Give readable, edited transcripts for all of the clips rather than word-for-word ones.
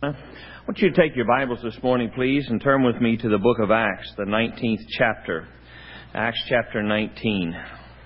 I want you to take your Bibles this morning, please, and turn with me to the book of Acts, the 19th chapter. Acts chapter 19.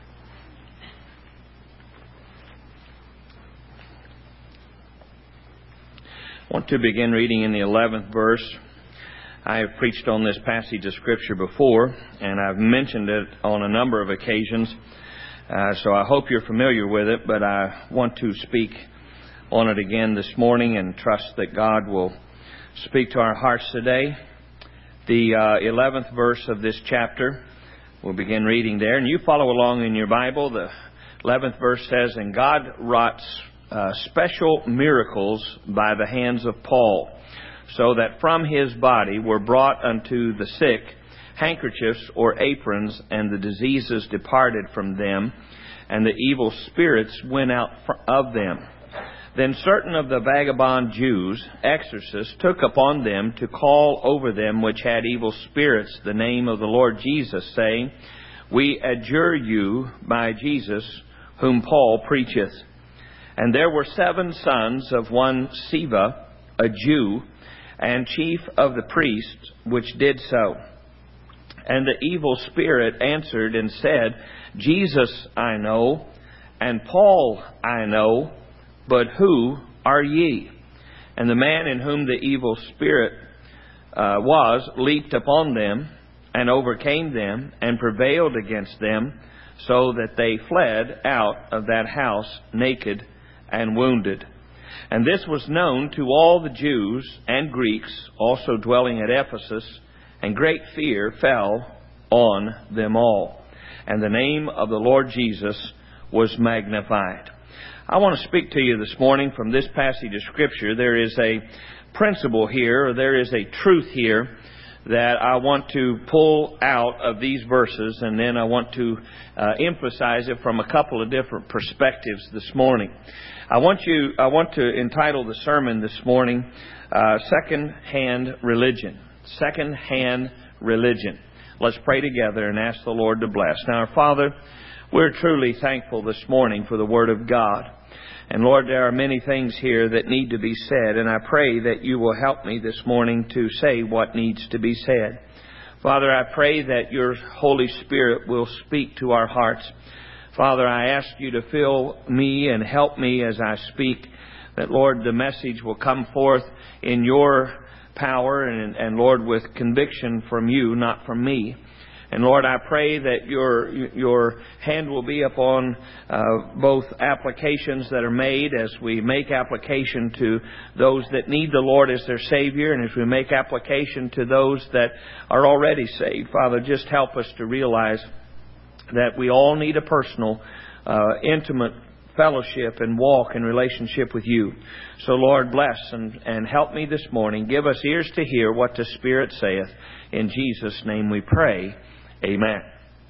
I want to begin reading in the 11th verse. I have preached on this passage of Scripture before, and I've mentioned it on a number of occasions, so I hope you're familiar with it, but I want to speak on it again this morning and trust that God will speak to our hearts today. The 11th verse of this chapter, we'll begin reading there, and you follow along in your Bible. The 11th verse says, "And God wrought special miracles by the hands of Paul, so that from his body were brought unto the sick handkerchiefs or aprons, and the diseases departed from them, and the evil spirits went out of them. Then certain of the vagabond Jews, exorcists, took upon them to call over them which had evil spirits the name of the Lord Jesus, saying, We adjure you by Jesus, whom Paul preacheth. And there were 7 sons of one Sceva, a Jew, and chief of the priests, which did so. And the evil spirit answered and said, Jesus I know, and Paul I know, but who are ye? And the man in whom the evil spirit was leaped upon them, and overcame them, and prevailed against them, so that they fled out of that house naked and wounded. And this was known to all the Jews and Greeks also dwelling at Ephesus, and great fear fell on them all. And the name of the Lord Jesus was magnified." I want to speak to you this morning from this passage of Scripture. There is a principle here, or there is a truth here that I want to pull out of these verses, and then I want to emphasize it from a couple of different perspectives this morning. I want to entitle the sermon this morning, Second-Hand Religion. Second-Hand Religion. Let's pray together and ask the Lord to bless. Now, our Father, we're truly thankful this morning for the Word of God. And Lord, there are many things here that need to be said, and I pray that you will help me this morning to say what needs to be said. Father, I pray that your Holy Spirit will speak to our hearts. Father, I ask you to fill me and help me as I speak, that, Lord, the message will come forth in your power and Lord, with conviction from you, not from me. And Lord, I pray that your hand will be upon both applications that are made as we make application to those that need the Lord as their Savior, and as we make application to those that are already saved. Father, just help us to realize that we all need a personal, intimate fellowship and walk in relationship with you. So Lord, bless and help me this morning. Give us ears to hear what the Spirit saith. In Jesus' name we pray. Amen.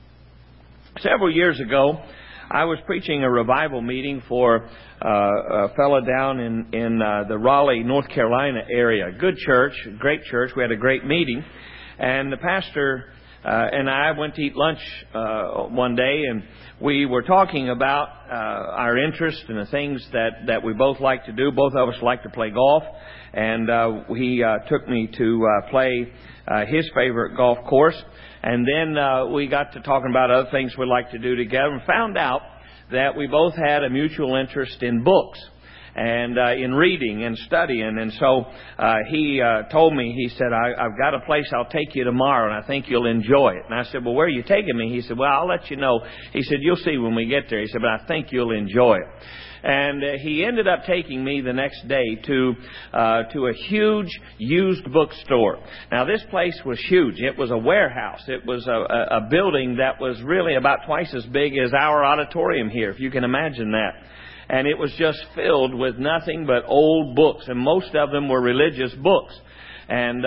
Several years ago, I was preaching a revival meeting for a fellow down in the Raleigh, North Carolina area. Good church, great church. We had a great meeting. And the pastor and I went to eat lunch one day, and we were talking about our interest in the things that we both like to do. Both of us like to play golf, and he took me to play his favorite golf course. And then we got to talking about other things we'd like to do together, and found out that we both had a mutual interest in books and in reading and studying. And so he told me, he said, I've got a place I'll take you tomorrow, and I think you'll enjoy it. And I said, well, where are you taking me? He said, well, I'll let you know. He said, you'll see when we get there. He said, but I think you'll enjoy it. And he ended up taking me the next day to a huge used bookstore. Now, this place was huge. It was a warehouse. It was a building that was really about twice as big as our auditorium here, if you can imagine that. And it was just filled with nothing but old books, and most of them were religious books. And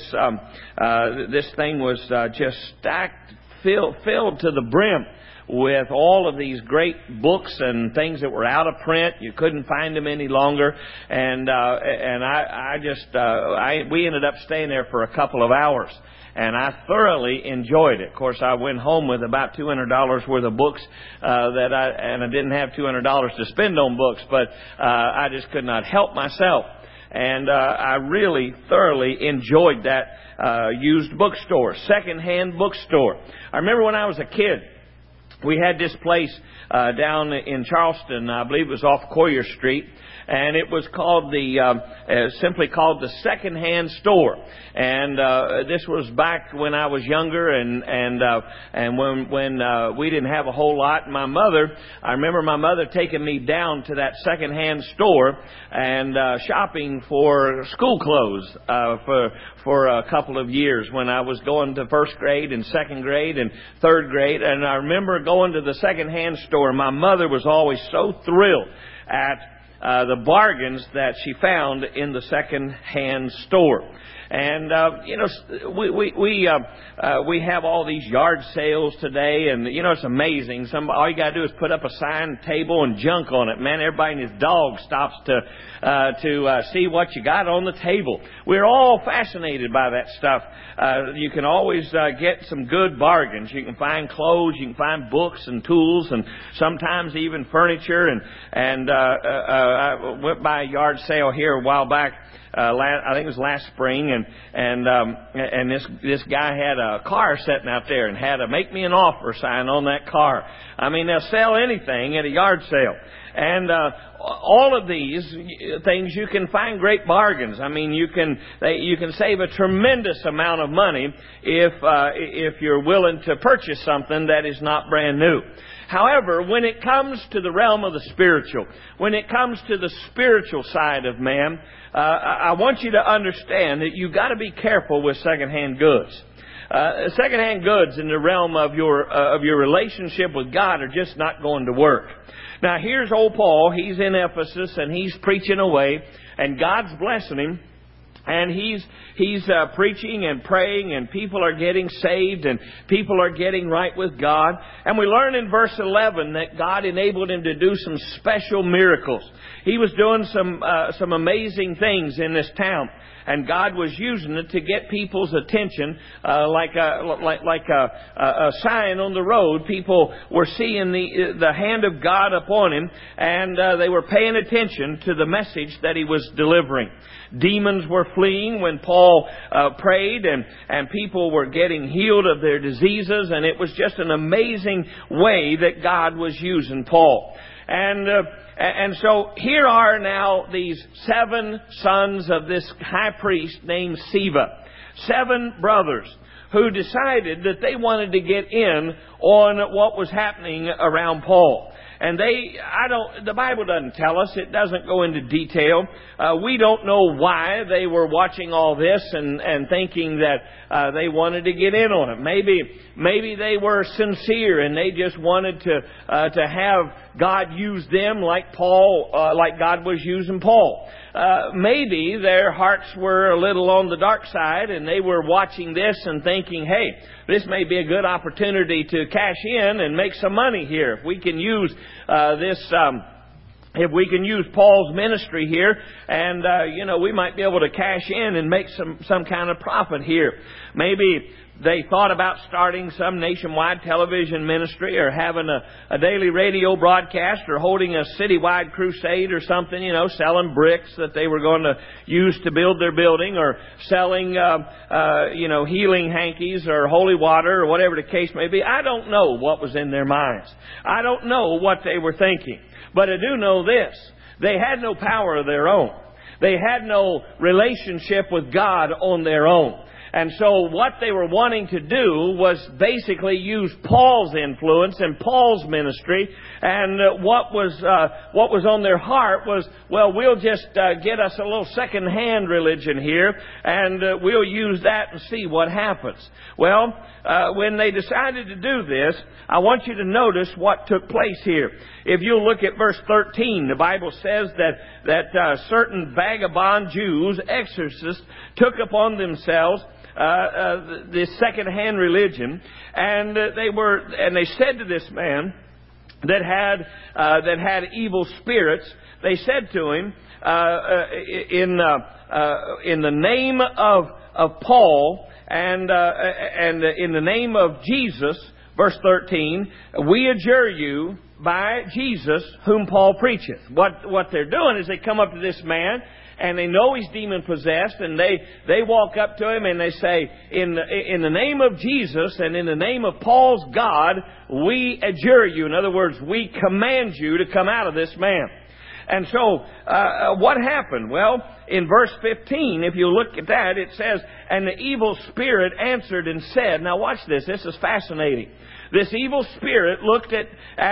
this thing was just stacked, filled to the brim with all of these great books and things that were out of print. You couldn't find them any longer. And we ended up staying there for a couple of hours. And I thoroughly enjoyed it. Of course, I went home with about $200 worth of books and I didn't have $200 to spend on books, but I just could not help myself. And I really thoroughly enjoyed that used bookstore, secondhand bookstore. I remember when I was a kid, we had this place down in Charleston, I believe it was off Coyer Street, and it was called simply called the Secondhand Store. And this was back when I was younger, and when we didn't have a whole lot. I remember my mother taking me down to that secondhand store and shopping for school clothes for a couple of years when I was going to first grade and second grade and third grade. And I remember going to the secondhand store. My mother was always so thrilled at the bargains that she found in the second-hand store. And we have all these yard sales today, and it's amazing. All you got to do is put up a sign, table, and junk on it. Man, everybody and his dog stops to see what you got on the table. We're all fascinated by that stuff. You can always get some good bargains. You can find clothes, you can find books and tools, and sometimes even furniture. And I went by a yard sale here a while back. I think it was last spring, and this guy had a car sitting out there and had a "Make Me an Offer" sign on that car. I mean, they'll sell anything at a yard sale. And all of these things, you can find great bargains. I mean, you can save a tremendous amount of money if you're willing to purchase something that is not brand new. However, when it comes to the realm of the spiritual, when it comes to the spiritual side of man, I want you to understand that you've got to be careful with secondhand goods. Secondhand goods in the realm of your relationship with God are just not going to work. Now, here's old Paul. He's in Ephesus, and he's preaching away, and God's blessing him. And he's preaching and praying, and people are getting saved, and people are getting right with God. And we learn in verse 11 that God enabled him to do some special miracles. He was doing some amazing things in this town, and God was using it to get people's attention, like a sign on the road. People were seeing the hand of God upon him, and they were paying attention to the message that he was delivering. Demons were fleeing when Paul prayed, and people were getting healed of their diseases, and it was just an amazing way that God was using Paul. And so here are now these 7 sons of this high priest named Sceva. 7 brothers who decided that they wanted to get in on what was happening around Paul. And the Bible doesn't tell us. It doesn't go into detail. We don't know why they were watching all this and thinking that they wanted to get in on it. Maybe they were sincere and they just wanted to have God use them like God was using Paul. Maybe their hearts were a little on the dark side, and they were watching this and thinking, hey, this may be a good opportunity to cash in and make some money here. If we can use if we can use Paul's ministry here, and we might be able to cash in and make some kind of profit here. Maybe they thought about starting some nationwide television ministry, or having a daily radio broadcast, or holding a citywide crusade or something, selling bricks that they were going to use to build their building, or selling, healing hankies or holy water or whatever the case may be. I don't know what was in their minds. I don't know what they were thinking. But I do know this. They had no power of their own. They had no relationship with God on their own. And so what they were wanting to do was basically use Paul's influence and Paul's ministry. And what was on their heart was, well, we'll just get us a little second-hand religion here, and we'll use that and see what happens. Well, when they decided to do this, I want you to notice what took place here. If you look at verse 13, the Bible says that certain vagabond Jews, exorcists, took upon themselves this second-hand religion, and they said to this man that had evil spirits, they said to him, in the name of Paul and in the name of Jesus, verse 13, we adjure you by Jesus whom Paul preacheth. What they're doing is they come up to this man, and they know he's demon-possessed, and they walk up to him and they say, in the name of Jesus and in the name of Paul's God, we adjure you. In other words, we command you to come out of this man. And so, what happened? Well, in verse 15, if you look at that, it says, and the evil spirit answered and said, now watch this, this is fascinating. This evil spirit looked at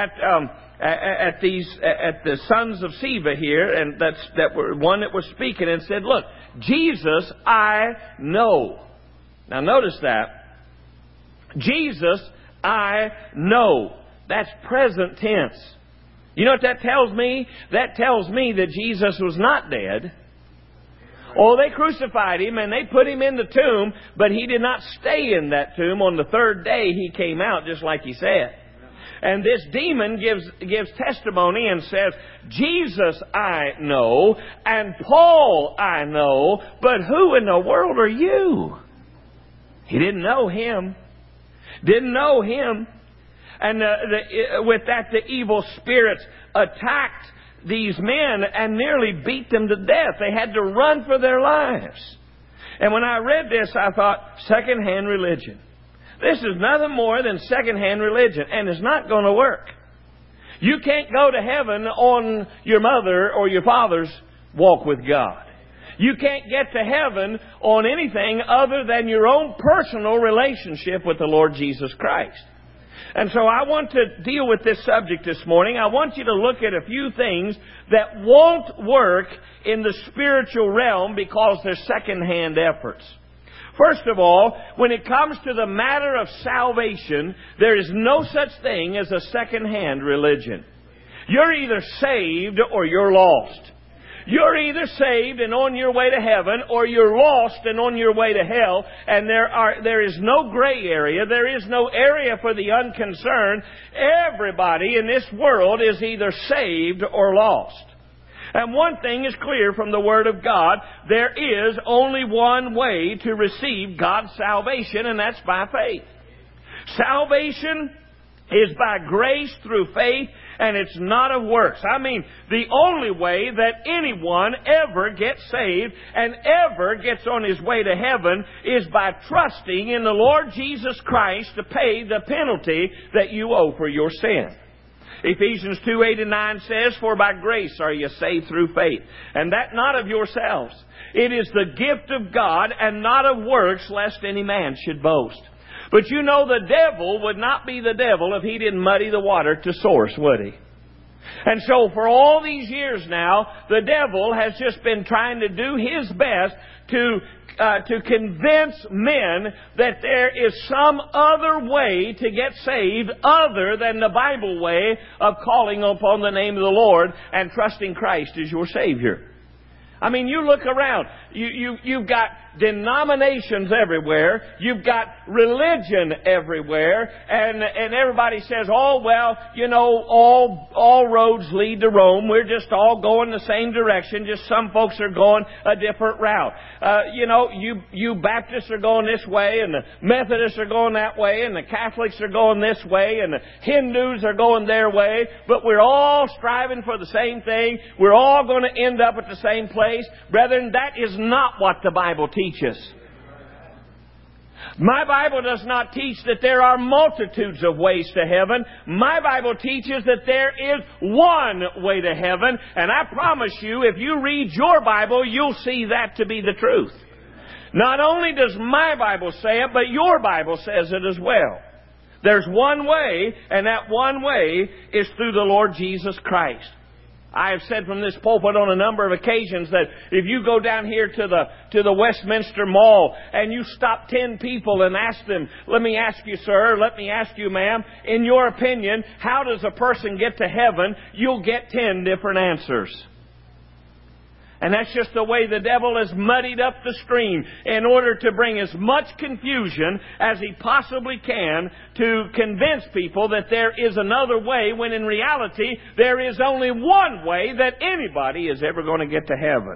the sons of Sceva here, and that were one that was speaking, and said, look, Jesus I know. Now notice that. Jesus I know. That's present tense. You know what that tells me? That tells me that Jesus was not dead. Oh, they crucified him and they put him in the tomb, but he did not stay in that tomb. On the third day he came out, just like he said. And this demon gives testimony and says, Jesus I know, and Paul I know, but who in the world are you? He didn't know him. Didn't know him. And with that, the evil spirits attacked these men and nearly beat them to death. They had to run for their lives. And when I read this, I thought, second-hand religion. This is nothing more than second-hand religion, and it's not going to work. You can't go to heaven on your mother or your father's walk with God. You can't get to heaven on anything other than your own personal relationship with the Lord Jesus Christ. And so I want to deal with this subject this morning. I want you to look at a few things that won't work in the spiritual realm because they're second-hand efforts. First of all, when it comes to the matter of salvation, there is no such thing as a second-hand religion. You're either saved or you're lost. You're either saved and on your way to heaven, or you're lost and on your way to hell. And there is no gray area. There is no area for the unconcerned. Everybody in this world is either saved or lost. And one thing is clear from the Word of God. There is only one way to receive God's salvation, and that's by faith. Salvation is by grace through faith, and it's not of works. I mean, the only way that anyone ever gets saved and ever gets on his way to heaven is by trusting in the Lord Jesus Christ to pay the penalty that you owe for your sin. Ephesians 2:8-9 says, for by grace are you saved through faith, and that not of yourselves. It is the gift of God, and not of works, lest any man should boast. But you know the devil would not be the devil if he didn't muddy the water to source, would he? And so for all these years now, the devil has just been trying to do his best to convince men that there is some other way to get saved other than the Bible way of calling upon the name of the Lord and trusting Christ as your Savior. I mean, you look around. You've got denominations everywhere. You've got religion everywhere. And everybody says, oh, well, you know, all roads lead to Rome. We're just all going the same direction. Just some folks are going a different route. You know, you Baptists are going this way, and the Methodists are going that way, and the Catholics are going this way, and the Hindus are going their way. But we're all striving for the same thing. We're all going to end up at the same place. Brethren, that is not what the Bible teaches. My Bible does not teach that there are multitudes of ways to heaven. My Bible teaches that there is one way to heaven. And I promise you, if you read your Bible, you'll see that to be the truth. Not only does my Bible say it, but your Bible says it as well. There's one way, and that one way is through the Lord Jesus Christ. I have said from this pulpit on a number of occasions that if you go down here to the Westminster Mall and you stop 10 people and ask them, let me ask you, sir, let me ask you, ma'am, in your opinion, how does a person get to heaven? You'll get 10 different answers. And that's just the way the devil has muddied up the stream in order to bring as much confusion as he possibly can to convince people that there is another way, when in reality there is only one way that anybody is ever going to get to heaven.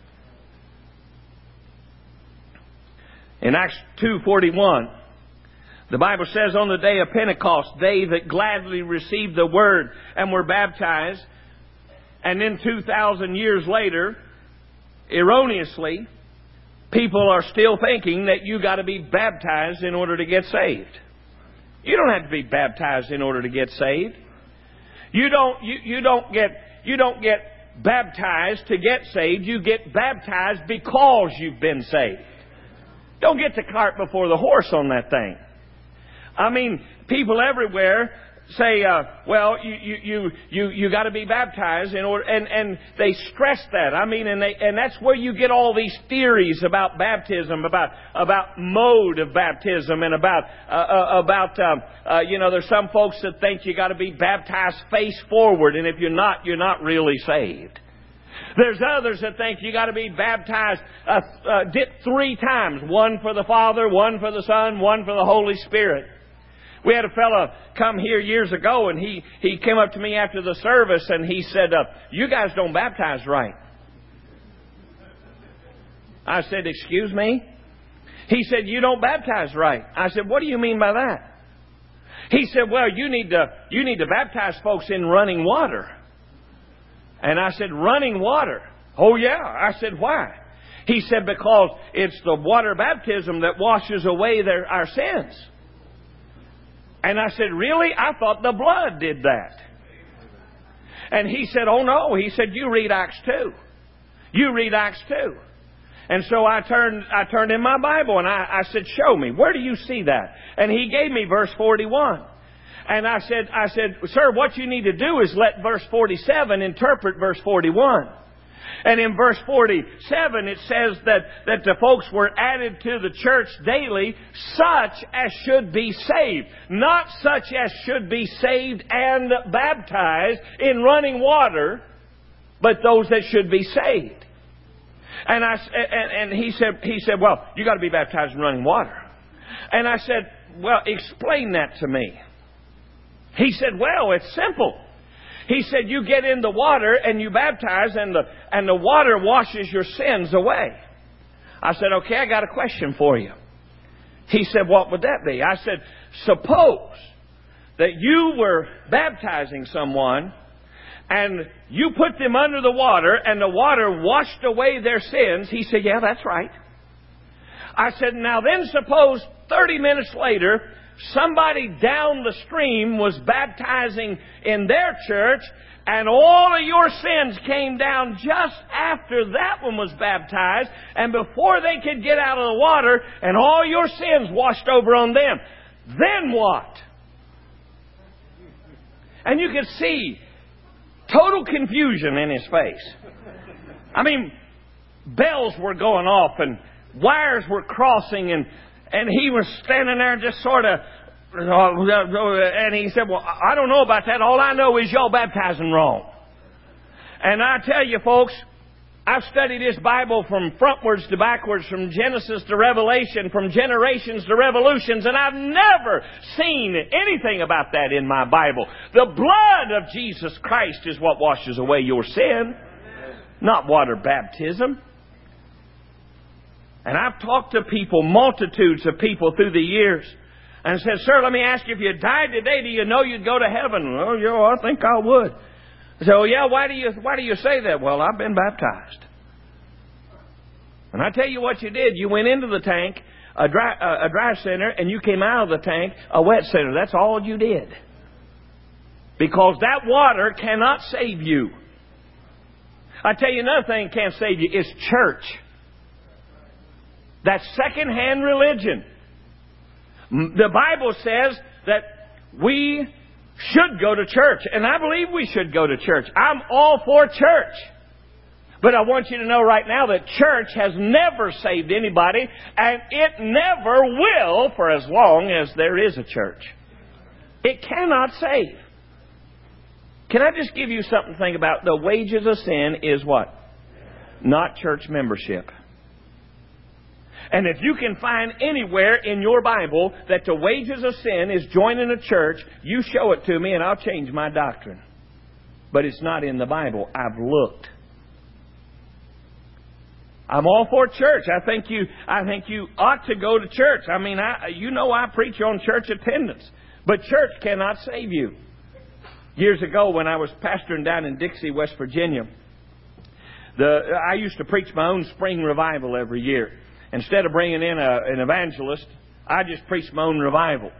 In Acts 2:41, the Bible says, on the day of Pentecost, they that gladly received the word and were baptized, and then 2,000 years later, erroneously, people are still thinking that you got to be baptized in order to get saved. You don't have to be baptized in order to get saved. You don't get baptized to get saved. You get baptized because you've been saved. Don't get the cart before the horse on that thing. I mean, people everywhere say, well, you got to be baptized in order, and they stress that. I mean, and that's where you get all these theories about baptism, about mode of baptism, and there's some folks that think you got to be baptized face forward, and if you're not really saved. There's others that think you got to be baptized dipped 3 times, one for the Father, one for the Son, one for the Holy Spirit. We had a fellow come here years ago, and he came up to me after the service, and he said, you guys don't baptize right. I said, excuse me? He said, you don't baptize right. I said, what do you mean by that? He said, well, you need to baptize folks in running water. And I said, running water? Oh, yeah. I said, why? He said, because it's the water baptism that washes away our sins. And I said, really? I thought the blood did that. And he said, oh no. He said, you read Acts 2. You read Acts 2. And so I turned in my Bible and I said, show me. Where do you see that? And he gave me verse 41. And I said, sir, what you need to do is let verse 47 interpret verse 41. And in verse 47, it says that the folks were added to the church daily, such as should be saved. Not such as should be saved and baptized in running water, but those that should be saved. And he said, well, you got to be baptized in running water. And I said, well, explain that to me. He said, well, it's simple. He said, you get in the water and you baptize, and the water washes your sins away. I said, okay, I got a question for you. He said, what would that be? I said, suppose that you were baptizing someone and you put them under the water and the water washed away their sins. He said, yeah, that's right. I said, now then suppose 30 minutes later, somebody down the stream was baptizing in their church, and all of your sins came down just after that one was baptized, and before they could get out of the water, and all your sins washed over on them. Then what? And you could see total confusion in his face. I mean, bells were going off, and wires were crossing, and he was standing there just sort of, and he said, well, I don't know about that. All I know is y'all baptizing wrong. And I tell you, folks, I've studied this Bible from frontwards to backwards, from Genesis to Revelation, from generations to revolutions, and I've never seen anything about that in my Bible. The blood of Jesus Christ is what washes away your sin, not water baptism. And I've talked to people, multitudes of people through the years, and said, sir, let me ask you, if you died today, do you know you'd go to heaven? Oh, yeah, I think I would. So, yeah, why do you say that? Well, I've been baptized. And I tell you what you did. You went into the tank, a dry center, and you came out of the tank, a wet center. That's all you did. Because that water cannot save you. I tell you another thing can't save you. It's church. That's second-hand religion. The Bible says that we should go to church. And I believe we should go to church. I'm all for church. But I want you to know right now that church has never saved anybody, and it never will for as long as there is a church. It cannot save. Can I just give you something to think about? The wages of sin is what? Not church membership. And if you can find anywhere in your Bible that the wages of sin is joining a church, you show it to me and I'll change my doctrine. But it's not in the Bible. I've looked. I'm all for church. I think you ought to go to church. I mean, I preach on church attendance. But church cannot save you. Years ago when I was pastoring down in Dixie, West Virginia, I used to preach my own spring revival every year. Instead of bringing in an evangelist, I just preached my own revival.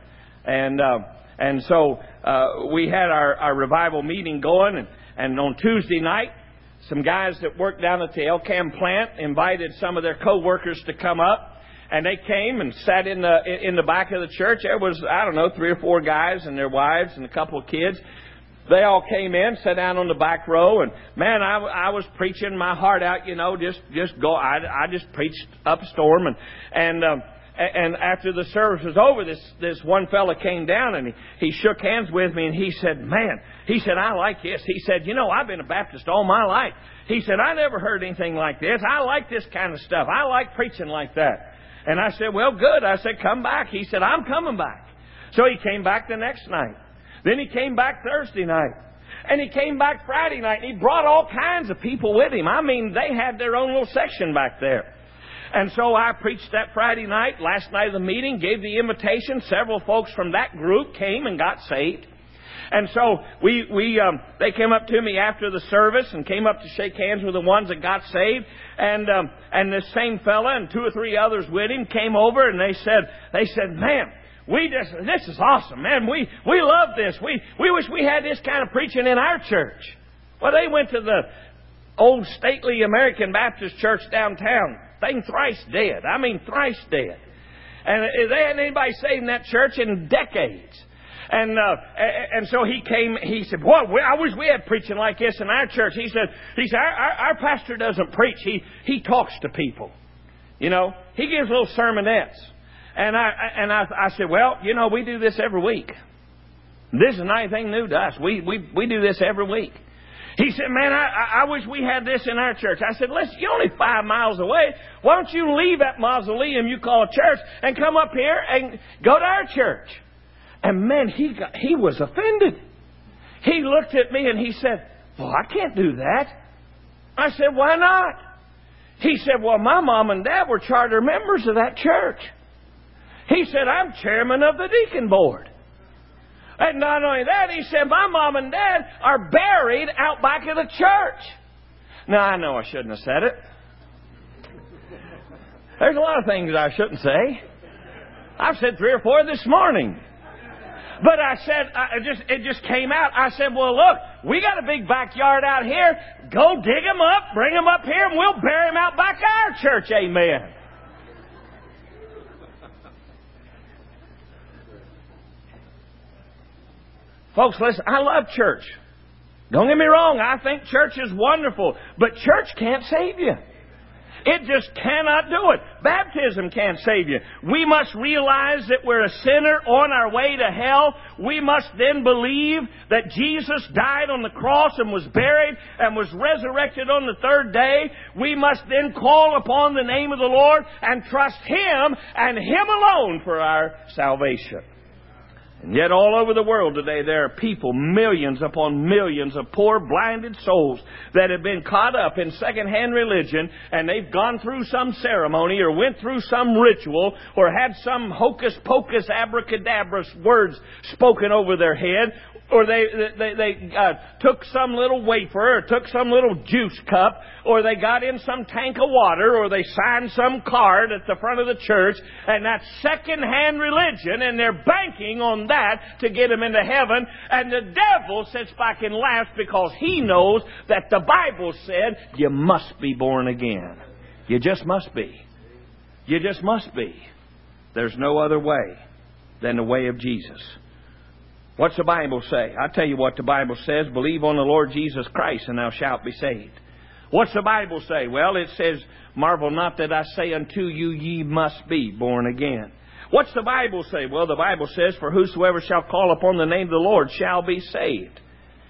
And so we had our revival meeting going, and on Tuesday night, some guys that worked down at the Elkham plant invited some of their co-workers to come up, and they came and sat in the back of the church. There was, 3 or 4 guys and their wives and a couple of kids. They all came in, sat down on the back row, and man, I was preaching my heart out, just go. I just preached up a storm, and after the service was over, this one fella came down and he shook hands with me, and he said, "Man," he said, "I like this." He said, "I've been a Baptist all my life." He said, "I never heard anything like this. I like this kind of stuff. I like preaching like that." And I said, "Well, good." I said, "Come back." He said, "I'm coming back." So he came back the next night. Then he came back Thursday night. And he came back Friday night, and he brought all kinds of people with him. I mean, they had their own little section back there. And so I preached that Friday night, last night of the meeting, gave the invitation. Several folks from that group came and got saved. And so they came up to me after the service and came up to shake hands with the ones that got saved. And this same fella and 2 or 3 others with him came over, and they said, "Man, this is awesome, man. We love this. We wish we had this kind of preaching in our church." Well, they went to the old stately American Baptist church downtown. Thing thrice dead. I mean, thrice dead. And they hadn't anybody saved in that church in decades. And so he came. He said, "Boy, I wish we had preaching like this in our church." He said, our pastor doesn't preach. He talks to people. He gives little sermonettes. And I said, "Well, we do this every week. This is not anything new to us. We do this every week." He said, "Man, I wish we had this in our church." I said, "Listen, you're only 5 miles away. Why don't you leave that mausoleum you call church and come up here and go to our church?" And man, he was offended. He looked at me and he said, "Well, I can't do that." I said, "Why not?" He said, "Well, my mom and dad were charter members of that church." He said, "I'm chairman of the deacon board." And not only that, he said, "My mom and dad are buried out back of the church." Now, I know I shouldn't have said it. There's a lot of things I shouldn't say. I've said 3 or 4 this morning. But I said, it just came out. I said, "Well, look, we got a big backyard out here. Go dig them up, bring them up here, and we'll bury them out back our church." Amen. Folks, listen, I love church. Don't get me wrong, I think church is wonderful. But church can't save you. It just cannot do it. Baptism can't save you. We must realize that we're a sinner on our way to hell. We must then believe that Jesus died on the cross and was buried and was resurrected on the 3rd day. We must then call upon the name of the Lord and trust Him and Him alone for our salvation. And yet all over the world today there are people, millions upon millions of poor blinded souls that have been caught up in second-hand religion, and they've gone through some ceremony or went through some ritual or had some hocus-pocus abracadabra words spoken over their head, or they took some little wafer or took some little juice cup, or they got in some tank of water, or they signed some card at the front of the church, and that's second-hand religion, and they're banking on that to get them into heaven. And the devil sits back and laughs because he knows that the Bible said you must be born again. You just must be. You just must be. There's no other way than the way of Jesus. What's the Bible say? I'll tell you what the Bible says. Believe on the Lord Jesus Christ and thou shalt be saved. What's the Bible say? Well, it says, marvel not that I say unto you, ye must be born again. What's the Bible say? Well, the Bible says, for whosoever shall call upon the name of the Lord shall be saved.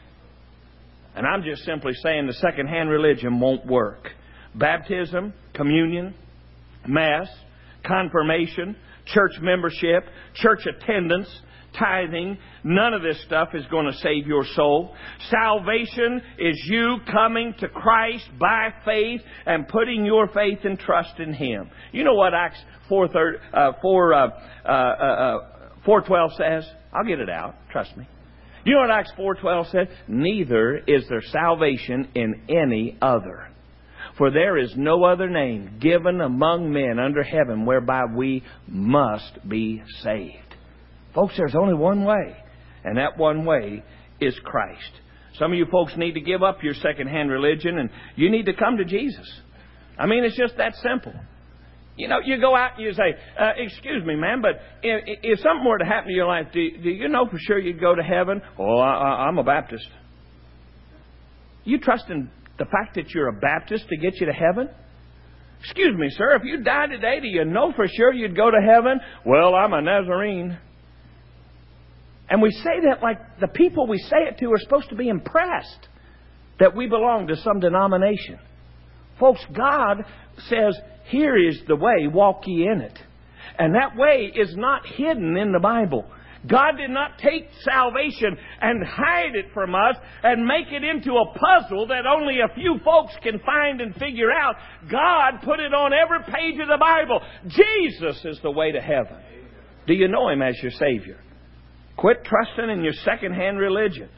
And I'm just simply saying the second-hand religion won't work. Baptism, communion, Mass, confirmation, church membership, church attendance, tithing, none of this stuff is going to save your soul. Salvation is you coming to Christ by faith and putting your faith and trust in Him. You know what Acts 4:12 says? I'll get it out. Trust me. You know what Acts 4:12 says? Neither is there salvation in any other. For there is no other name given among men under heaven whereby we must be saved. Folks, there's only one way, and that one way is Christ. Some of you folks need to give up your second-hand religion, and you need to come to Jesus. I mean, it's just that simple. You know, you go out and you say, excuse me, man, but if something were to happen to your life, do you know for sure you'd go to heaven? Oh, I'm a Baptist. You trust in the fact that you're a Baptist to get you to heaven? Excuse me, sir, if you died today, do you know for sure you'd go to heaven? Well, I'm a Nazarene. And we say that like the people we say it to are supposed to be impressed that we belong to some denomination. Folks, God says, here is the way, walk ye in it. And that way is not hidden in the Bible. God did not take salvation and hide it from us and make it into a puzzle that only a few folks can find and figure out. God put it on every page of the Bible. Jesus is the way to heaven. Do you know Him as your Savior? Quit trusting in your second-hand religion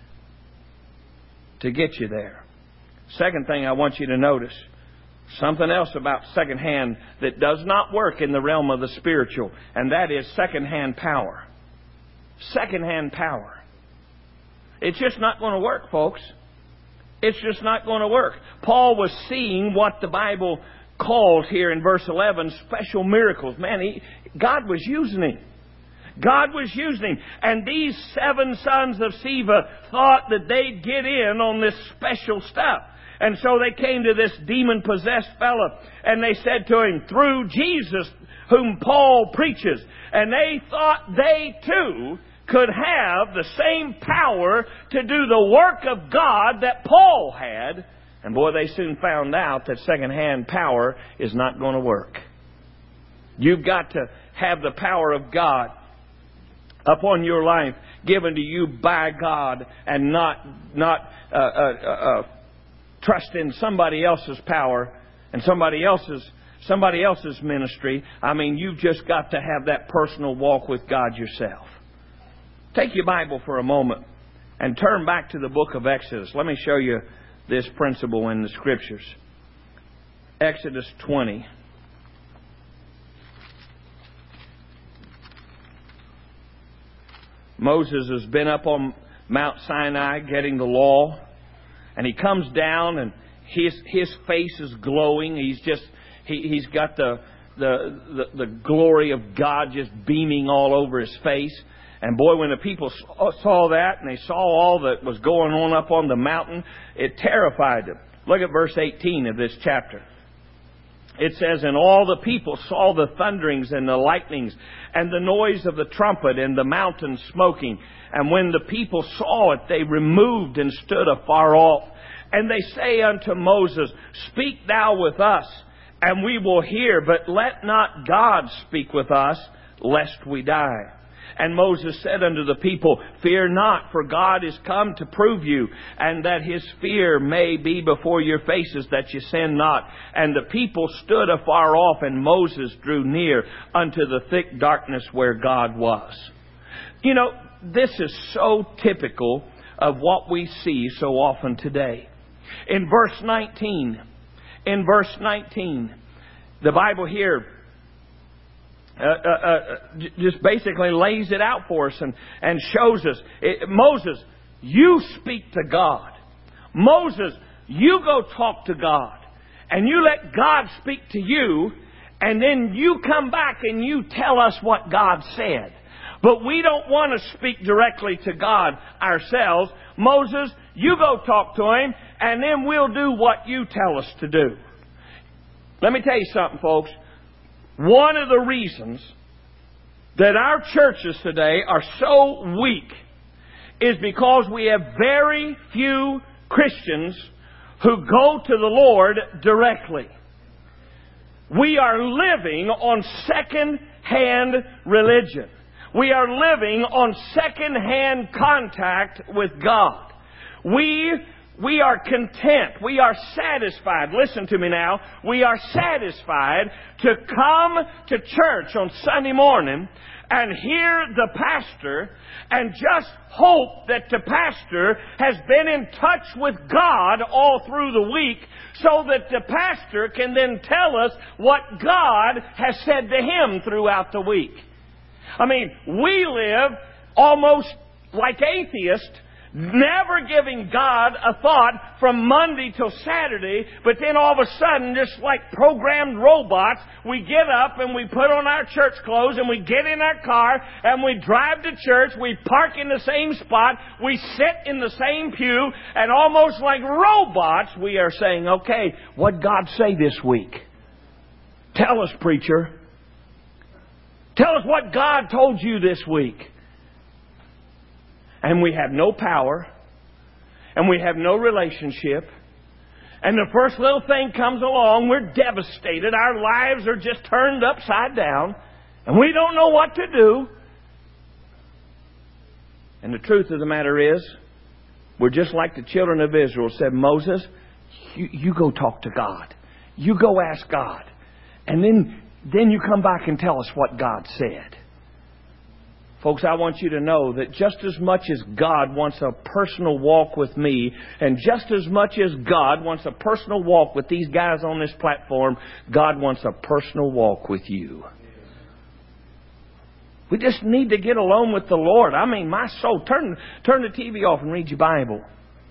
to get you there. Second thing I want you to notice, something else about second-hand that does not work in the realm of the spiritual, and that is second-hand power. Second-hand power. It's just not going to work, folks. It's just not going to work. Paul was seeing what the Bible calls here in verse 11 special miracles. Man, God was using him. God was using him. And these 7 sons of Sceva thought that they'd get in on this special stuff. And so they came to this demon-possessed fellow, and they said to him, through Jesus, whom Paul preaches. And they thought they too could have the same power to do the work of God that Paul had. And boy, they soon found out that second-hand power is not going to work. You've got to have the power of God upon your life given to you by God, and not trust in somebody else's power and somebody else's ministry. I mean, you've just got to have that personal walk with God yourself. Take your Bible for a moment and turn back to the book of Exodus. Let me show you this principle in the Scriptures. Exodus 20. Moses has been up on Mount Sinai getting the law, and he comes down, and his face is glowing. He's got the glory of God just beaming all over his face. And boy, when the people saw that, and they saw all that was going on up on the mountain, it terrified them. Look at verse 18 of this chapter. It says, and all the people saw the thunderings and the lightnings and the noise of the trumpet and the mountain smoking. And when the people saw it, they removed and stood afar off. And they say unto Moses, speak thou with us, and we will hear, but let not God speak with us, lest we die. And Moses said unto the people, fear not, for God is come to prove you, and that His fear may be before your faces, that you sin not. And the people stood afar off, and Moses drew near unto the thick darkness where God was. You know, this is so typical of what we see so often today. In verse 19, the Bible here just basically lays it out for us and shows us. Moses, you speak to God. Moses, you go talk to God. And you let God speak to you, and then you come back and you tell us what God said. But we don't want to speak directly to God ourselves. Moses, you go talk to Him, and then we'll do what you tell us to do. Let me tell you something, folks. One of the reasons that our churches today are so weak is because we have very few Christians who go to the Lord directly. We are living on second-hand religion. We are living on second-hand contact with God. We We are content. We are satisfied. Listen to me now. We are satisfied to come to church on Sunday morning and hear the pastor and just hope that the pastor has been in touch with God all through the week so that the pastor can then tell us what God has said to him throughout the week. I mean, we live almost like atheists, never giving God a thought from Monday till Saturday, but then all of a sudden, just like programmed robots, we get up and we put on our church clothes and we get in our car and we drive to church, we park in the same spot, we sit in the same pew, and almost like robots, we are saying, okay, what'd God say this week? Tell us, preacher. Tell us what God told you this week. And we have no power, and we have no relationship, and the first little thing comes along, we're devastated. Our lives are just turned upside down, and we don't know what to do. And the truth of the matter is, we're just like the children of Israel said, Moses, you go talk to God. You go ask God. And then you come back and tell us what God said. Folks, I want you to know that just as much as God wants a personal walk with me, and just as much as God wants a personal walk with these guys on this platform, God wants a personal walk with you. We just need to get alone with the Lord. I mean, my soul, turn the TV off and read your Bible.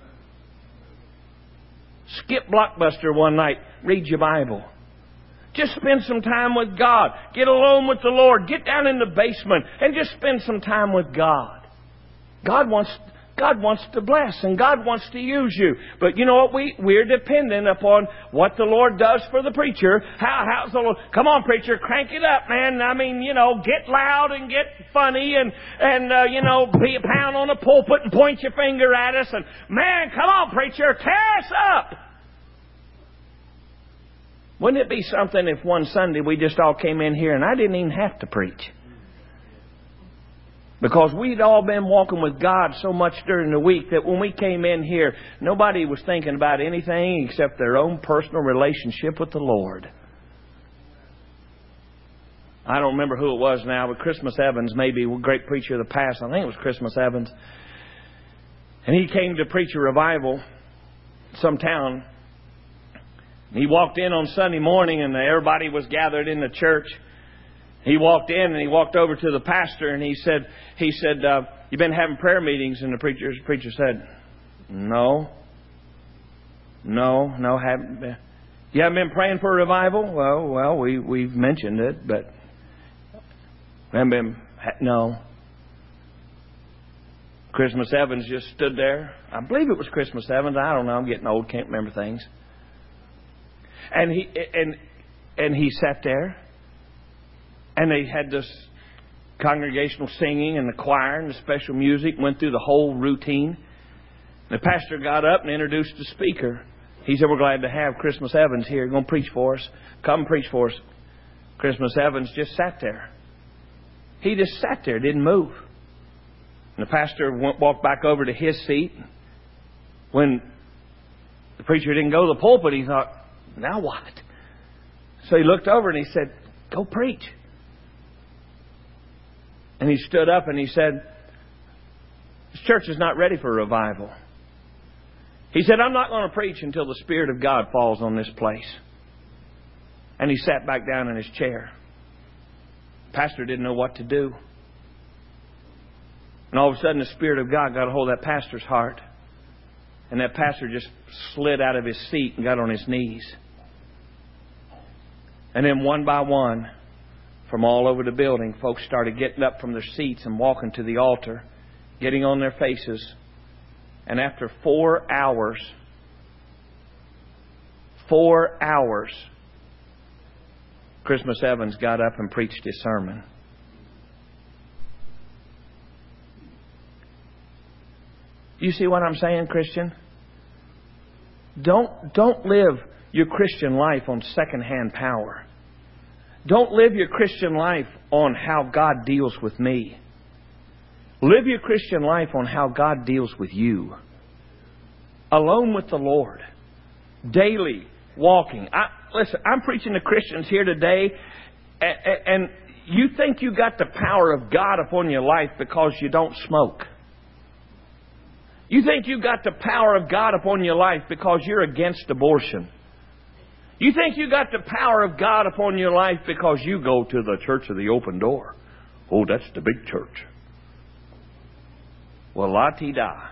Skip Blockbuster one night, read your Bible. Just spend some time with God. Get alone with the Lord. Get down in the basement and just spend some time with God. God wants to bless and God wants to use you. But you know what? We're dependent upon what the Lord does for the preacher. How's the Lord? Come on, preacher, crank it up, man. I mean, get loud and get funny and be a pound on the pulpit and point your finger at us. And man, come on, preacher, tear us up. Wouldn't it be something if one Sunday we just all came in here and I didn't even have to preach? Because we'd all been walking with God so much during the week that when we came in here, nobody was thinking about anything except their own personal relationship with the Lord. I don't remember who it was now, but Christmas Evans, maybe a great preacher of the past. I think it was Christmas Evans. And he came to preach a revival in some town. He walked in on Sunday morning and everybody was gathered in the church. He walked in and he walked over to the pastor and he said, you've been having prayer meetings? And the preacher said, No, haven't been. You haven't been praying for a revival? Well, we've mentioned it, but we haven't been, no. Christmas Evans just stood there. I believe it was Christmas Evans. I don't know. I'm getting old. Can't remember things. And he sat there, and they had this congregational singing and the choir and the special music, went through the whole routine. The pastor got up and introduced the speaker. He said, we're glad to have Christmas Evans here. He's going to preach for us. Come preach for us. Christmas Evans just sat there. He just sat there, didn't move. And the pastor walked back over to his seat. When the preacher didn't go to the pulpit, he thought, now what? So he looked over and he said, go preach. And he stood up and he said, this church is not ready for revival. He said, I'm not going to preach until the Spirit of God falls on this place. And he sat back down in his chair. The pastor didn't know what to do. And all of a sudden the Spirit of God got a hold of that pastor's heart. And that pastor just slid out of his seat and got on his knees. And then one by one, from all over the building, folks started getting up from their seats and walking to the altar, getting on their faces. And after 4 hours, Christmas Evans got up and preached his sermon. You see what I'm saying, Christian? Don't live your Christian life on secondhand power. Don't live your Christian life on how God deals with me. Live your Christian life on how God deals with you. alone with the Lord, daily walking. Listen, I'm preaching to Christians here today, and you think you got the power of God upon your life because you don't smoke. You think you got the power of God upon your life because you're against abortion. You think you got the power of God upon your life because you go to the church of the open door. Oh, that's the big church. Well, la-ti-da.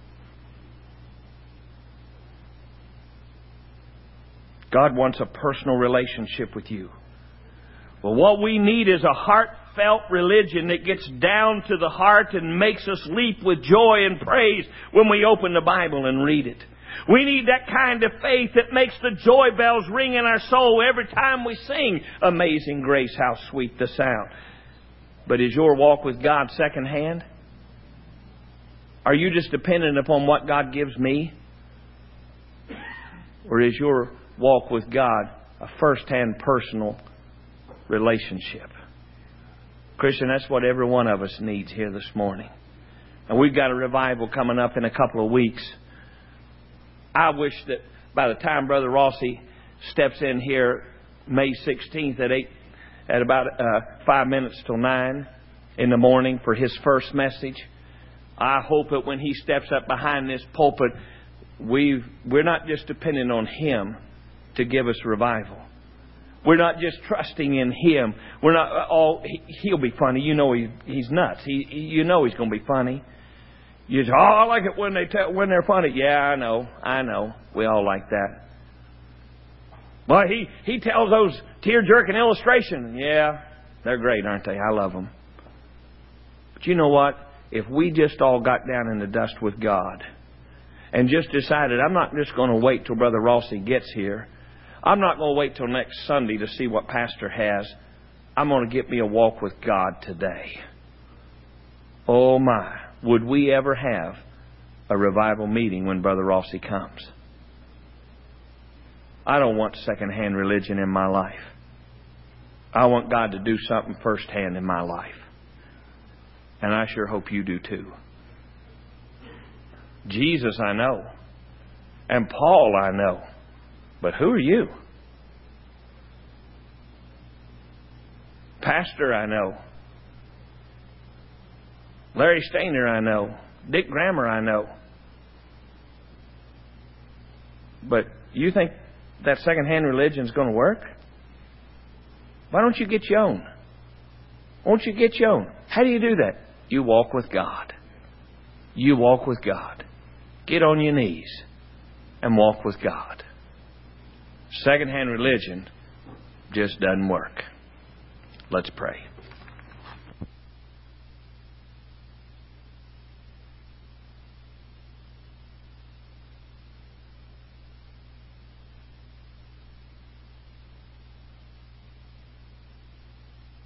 God wants a personal relationship with you. Well, what we need is a heartfelt religion that gets down to the heart and makes us leap with joy and praise when we open the Bible and read it. We need that kind of faith that makes the joy bells ring in our soul every time we sing Amazing Grace, how sweet the sound. But is your walk with God secondhand? Are you just dependent upon what God gives me? Or is your walk with God a first-hand personal relationship? Christian, that's what every one of us needs here this morning. And we've got a revival coming up in a couple of weeks. I wish that by the time Brother Rossi steps in here May 16th at about 5 minutes till 9 in the morning for his first message, I hope that when he steps up behind this pulpit, we're not just depending on him to give us revival. We're not just trusting in him. We're not he'll be funny. You know he's nuts. You know he's going to be funny. You say, I like it when they're funny. Yeah, I know. We all like that. Well, he tells those tear-jerking illustrations. Yeah, they're great, aren't they? I love them. But you know what? If we just all got down in the dust with God and just decided, I'm not just going to wait till Brother Rossi gets here. I'm not going to wait till next Sunday to see what Pastor has. I'm going to get me a walk with God today. Oh my, would we ever have a revival meeting when Brother Rossi comes? I don't want secondhand religion in my life. I want God to do something firsthand in my life. And I sure hope you do too. Jesus I know. And Paul I know. But who are you? Pastor I know. Larry Stainer I know. Dick Grammer I know. But you think that second-hand religion is going to work? Why don't you get your own? Won't you get your own? How do you do that? You walk with God. You walk with God. Get on your knees and walk with God. Second-hand religion just doesn't work. Let's pray.